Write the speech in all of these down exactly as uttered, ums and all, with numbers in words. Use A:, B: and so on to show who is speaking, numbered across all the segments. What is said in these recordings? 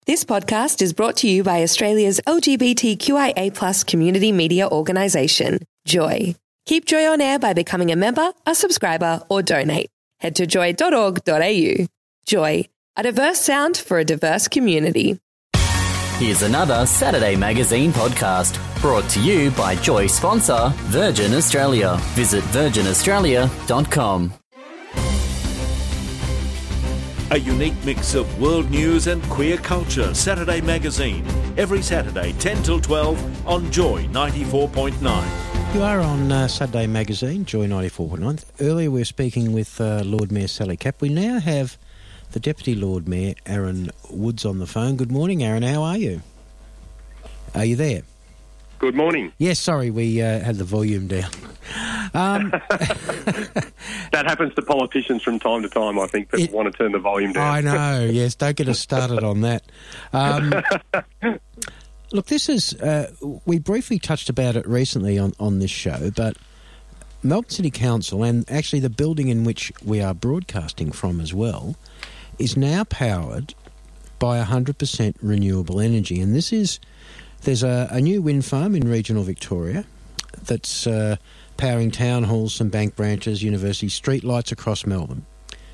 A: This podcast is brought to you by Australia's L G B T Q I A plus community media organisation, Joy. Keep Joy on air by becoming a member, a subscriber or donate. Head to joy dot org dot a u. Joy, a diverse sound for a diverse community.
B: Here's another Saturday Magazine podcast brought to you by Joy sponsor Virgin Australia. Visit virgin australia dot com.
C: A unique mix of world news and queer culture. Saturday Magazine. Every Saturday, ten till twelve on Joy ninety-four point nine.
D: You are on uh, Saturday Magazine, Joy ninety-four point nine. Earlier we were speaking with uh, Lord Mayor Sally Capp. We now have the Deputy Lord Mayor, Aaron Woods, on the phone. Good morning, Aaron. How are you? Are you there?
E: Good morning.
D: Yes, sorry, we uh, had the volume down. Um,
E: that happens to politicians from time to time, I think, that
D: it,
E: want to turn the volume down.
D: I know, yes, don't get us started on that. Um, look, this is, uh, we briefly touched about it recently on, on this show, but Melbourne City Council, and actually the building in which we are broadcasting from as well, is now powered by one hundred percent renewable energy. And this is, there's a, a new wind farm in regional Victoria that's uh, powering town halls, some bank branches, universities, street lights across Melbourne.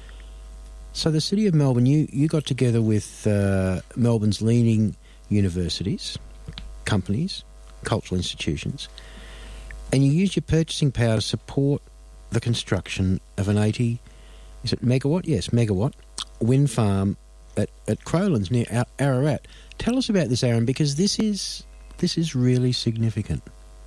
D: So the City of Melbourne, you, you got together with uh, Melbourne's leading universities, companies, cultural institutions, and you used your purchasing power to support the construction of an eighty, is it megawatt? Yes, megawatt wind farm at, at Crowlands near Ar- Ararat. Tell us about this, Aaron, because this is this is really significant.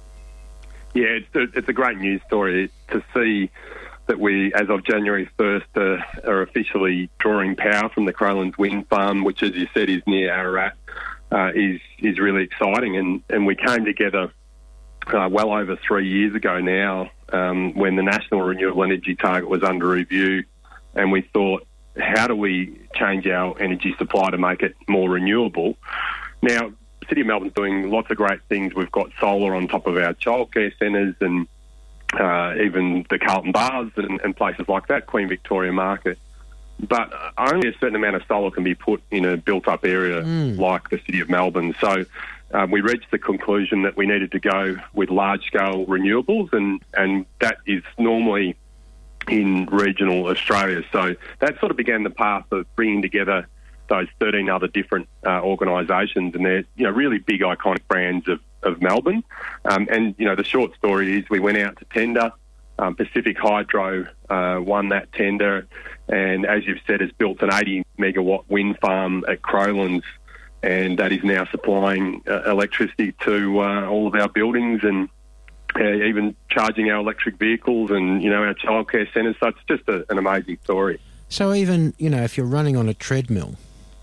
E: Yeah, it's a, it's a great news story to see that we, as of January first, uh, are officially drawing power from the Crowlands wind farm, which, as you said, is near Ararat, uh, is is really exciting. And, and we came together uh, well over three years ago now um, when the National Renewable Energy Target was under review, and we thought, how do we change our energy supply to make it more renewable? Now, the City of Melbourne's doing lots of great things. We've got solar on top of our childcare centres and uh, even the Carlton Bars and, and places like that, Queen Victoria Market. But only a certain amount of solar can be put in a built-up area mm. like the City of Melbourne. So uh, we reached the conclusion that we needed to go with large-scale renewables, and, and that is normally in regional Australia. So that sort of began the path of bringing together those thirteen other different uh, organisations, and they're, you know, really big iconic brands of, of Melbourne. Um, and, you know, the short story is we went out to tender. Um, Pacific Hydro uh, won that tender, and as you've said, has built an eighty megawatt wind farm at Crowlands, and that is now supplying uh, electricity to uh, all of our buildings and Uh, even charging our electric vehicles and, you know, our childcare centres. So it's just a, an amazing story.
D: So even, you know, if you're running on a treadmill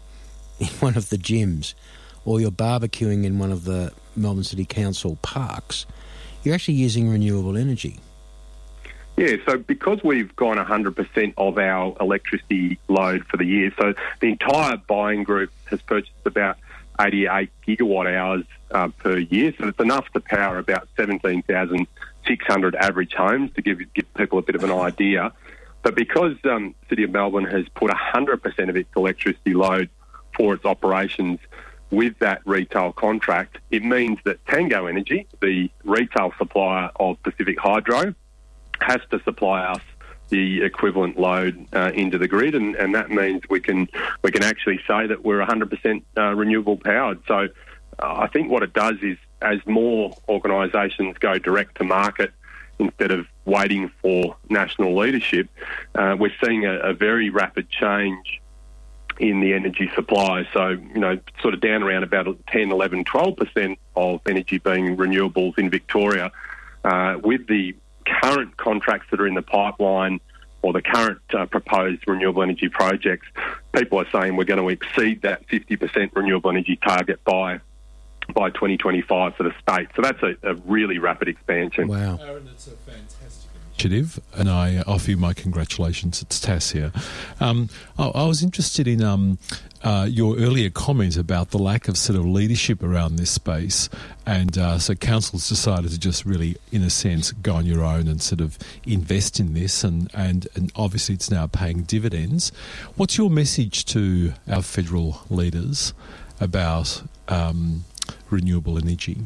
D: in one of the gyms or you're barbecuing in one of the Melbourne City Council parks, you're actually using renewable energy.
E: Yeah, so because we've gone one hundred percent of our electricity load for the year, so the entire buying group has purchased about eighty-eight gigawatt hours uh, per year, so it's enough to power about seventeen thousand six hundred average homes, to give give people a bit of an idea. But because um, the City of Melbourne has put one hundred percent of its electricity load for its operations with that retail contract, it means that Tango Energy, the retail supplier of Pacific Hydro, has to supply us the equivalent load uh, into the grid, and, and that means we can we can actually say that we're one hundred percent uh, renewable powered. So uh, I think what it does is, as more organisations go direct to market instead of waiting for national leadership, uh, we're seeing a, a very rapid change in the energy supply. So, you know, sort of down around about ten, eleven, twelve percent of energy being renewables in Victoria. Uh, with the current contracts that are in the pipeline, or the current uh, proposed renewable energy projects, people are saying we're going to exceed that fifty percent renewable energy target by by twenty twenty-five for the state. So that's a, a really rapid expansion.
D: Wow.
F: Aaron, it's a fantastic initiative, and I offer you my congratulations. It's Tass here. Um, I, I was interested in um, uh, your earlier comment about the lack of sort of leadership around this space, and uh, so council's decided to just really, in a sense, go on your own and sort of invest in this, and, and, and obviously it's now paying dividends. What's your message to our federal leaders about um, renewable energy?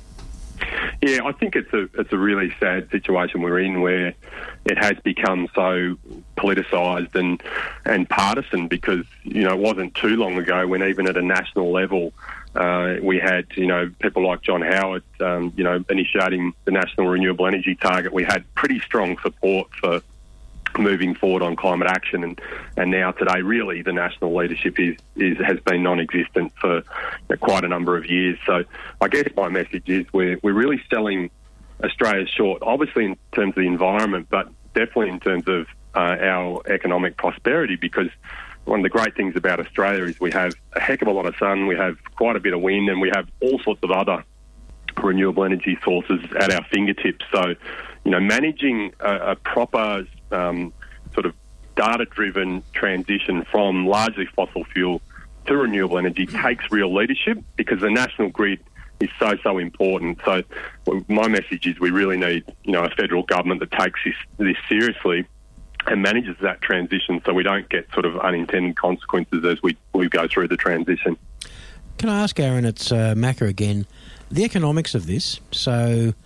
E: Yeah, I think it's a it's a really sad situation we're in, where it has become so politicised and and partisan, because, you know, it wasn't too long ago when even at a national level uh, we had, you know, people like John Howard, um, you know, initiating the National Renewable Energy Target. We had pretty strong support for moving forward on climate action, and, and now today really the national leadership is, is has been non-existent for quite a number of years. So I guess my message is we're, we're really selling Australia short, obviously in terms of the environment, but definitely in terms of uh, our economic prosperity, because one of the great things about Australia is we have a heck of a lot of sun, we have quite a bit of wind, and we have all sorts of other renewable energy sources at our fingertips. So, you know, managing a, a proper um, sort of data-driven transition from largely fossil fuel to renewable energy takes real leadership, because the national grid is so, so important. So my message is we really need, you know, a federal government that takes this, this seriously and manages that transition, so we don't get sort of unintended consequences as we, we go through the transition.
D: Can I ask, Aaron, it's uh, Macca again, the economics of this? So,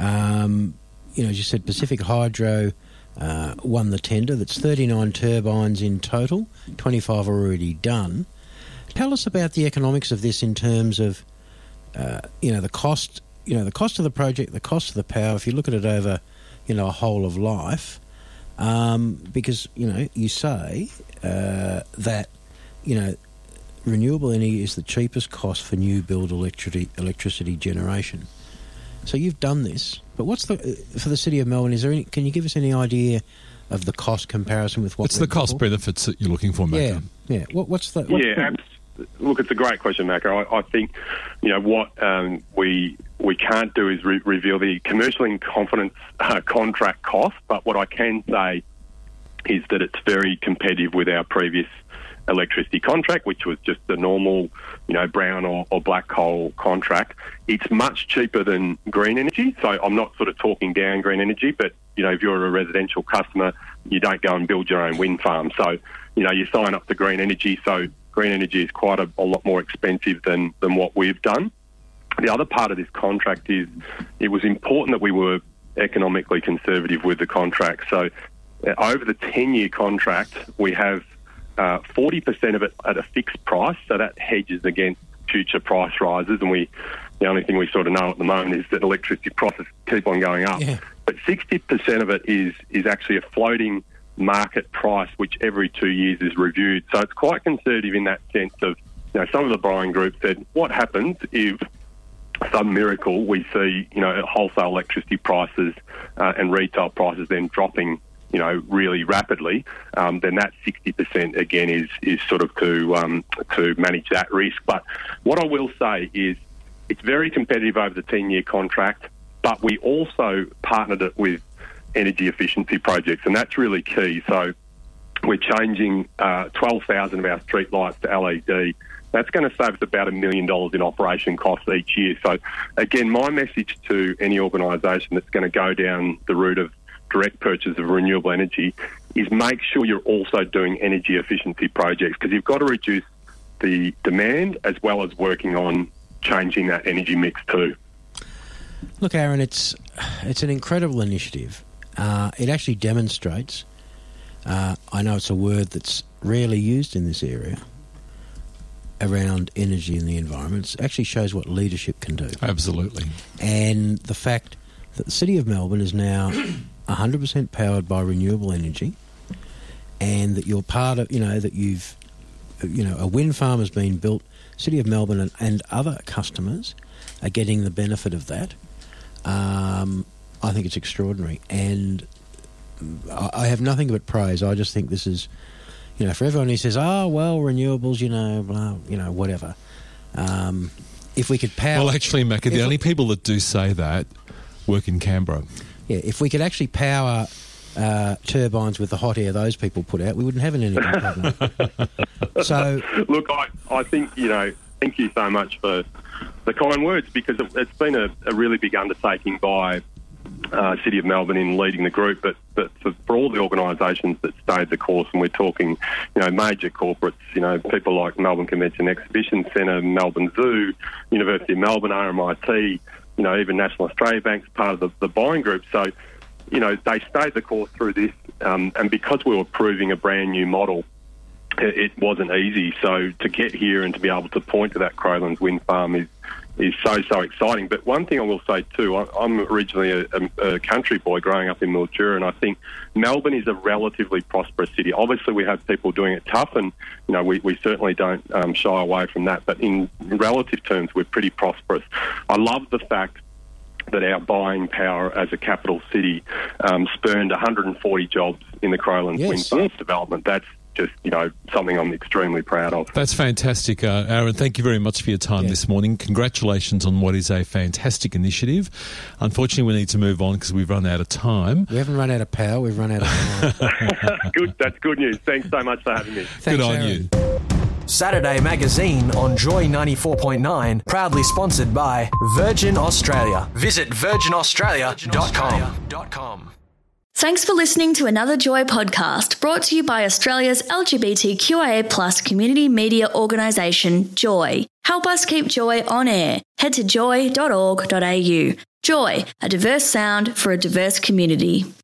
D: um, you know, as you said, Pacific Hydro uh, won the tender. That's thirty-nine turbines in total, twenty-five are already done. Tell us about the economics of this in terms of, uh, you know, the cost, you know, the cost of the project, the cost of the power, if you look at it over, you know, a whole of life, um, because, you know, you say uh, that, you know, renewable energy is the cheapest cost for new build electricity electricity generation. So you've done this, but what's the for the City of Melbourne? Is there any? Can you give us any idea of the cost comparison with what?
F: What's the cost benefits that you're looking for, Macca?
D: Yeah, yeah. What, what's the? What,
E: yeah, abs- look, it's a great question, Macca. I, I think, you know, what um, we we can't do is re- reveal the commercial in confidence uh, contract cost, but what I can say is that it's very competitive with our previous electricity contract, which was just the normal, you know, brown or, or black coal contract. It's much cheaper than green energy. So I'm not sort of talking down green energy, but, you know, if you're a residential customer, you don't go and build your own wind farm. So, you know, you sign up to green energy. So green energy is quite a, a lot more expensive than, than what we've done. The other part of this contract is it was important that we were economically conservative with the contract. So uh, over the ten-year contract, we have Uh, forty percent of it at a fixed price, so that hedges against future price rises, and we the only thing we sort of know at the moment is that electricity prices keep on going up.
D: Yeah.
E: But sixty percent of it is is actually a floating market price, which every two years is reviewed. So it's quite conservative in that sense of, you know, some of the borrowing groups said, what happens if some miracle we see, you know, wholesale electricity prices uh, and retail prices then dropping, you know, really rapidly, um, then that sixty percent again is is sort of to um, to manage that risk. But what I will say is it's very competitive over the ten-year contract, but we also partnered it with energy efficiency projects, and that's really key. So we're changing uh, twelve thousand of our street lights to L E D. That's going to save us about a million dollars in operation costs each year. So again, my message to any organisation that's going to go down the route of direct purchase of renewable energy is make sure you're also doing energy efficiency projects, because you've got to reduce the demand as well as working on changing that energy mix too.
D: Look, Aaron, it's it's an incredible initiative. Uh, it actually demonstrates, uh, I know it's a word that's rarely used in this area, around energy and the environment. It actually shows what leadership can do.
F: Absolutely.
D: And the fact that the City of Melbourne is now one hundred percent powered by renewable energy, and that you're part of, you know, that you've, you know, a wind farm has been built, City of Melbourne and, and other customers are getting the benefit of that. Um, I think it's extraordinary, and I, I have nothing but praise. I just think this is, you know, for everyone who says, oh, well, renewables, you know, blah, you know, whatever. Um, if we could power...
F: Well, actually, Macca, the only people that do say that work in Canberra.
D: Yeah, if we could actually power uh, turbines with the hot air those people put out, we wouldn't have an energy problem. So,
E: look, I, I think, you know, thank you so much for the kind words, because it, it's been a, a really big undertaking by uh, City of Melbourne in leading the group. But but for, for all the organisations that stayed the course, and we're talking, you know, major corporates, you know, people like Melbourne Convention Exhibition Centre, Melbourne Zoo, University of Melbourne, R M I T, you know, even National Australia Bank's part of the, the buying group. So, you know, they stayed the course through this, um, and because we were proving a brand new model, it, it wasn't easy. So to get here and to be able to point to that Crowlands wind farm is is so, so exciting. But one thing I will say too, I, I'm originally a, a, a country boy growing up in Mildura, and I think Melbourne is a relatively prosperous city. Obviously, we have people doing it tough, and you know we, we certainly don't um, shy away from that. But in relative terms, we're pretty prosperous. I love the fact that our buying power as a capital city um, spurned one hundred forty jobs in the Crowlands
D: yes,
E: wind farm
D: yes.
E: development. That's just, you know, something I'm extremely proud of.
F: That's fantastic, uh, Aaron. Thank you very much for your time
D: Yeah.
F: this morning. Congratulations on what is a fantastic initiative. Unfortunately, we need to move on because we've run out of time.
D: We haven't run out of power, we've run out of time.
E: Good, that's good news. Thanks so much for having me.
D: Thanks,
F: Good on
D: Aaron.
F: you.
G: Saturday Magazine on Joy ninety-four point nine, proudly sponsored by Virgin Australia. Visit virgin australia dot com.
H: Thanks for listening to another Joy podcast brought to you by Australia's L G B T Q I A plus community media organisation, Joy. Help us keep Joy on air. Head to joy dot org dot a u. Joy, a diverse sound for a diverse community.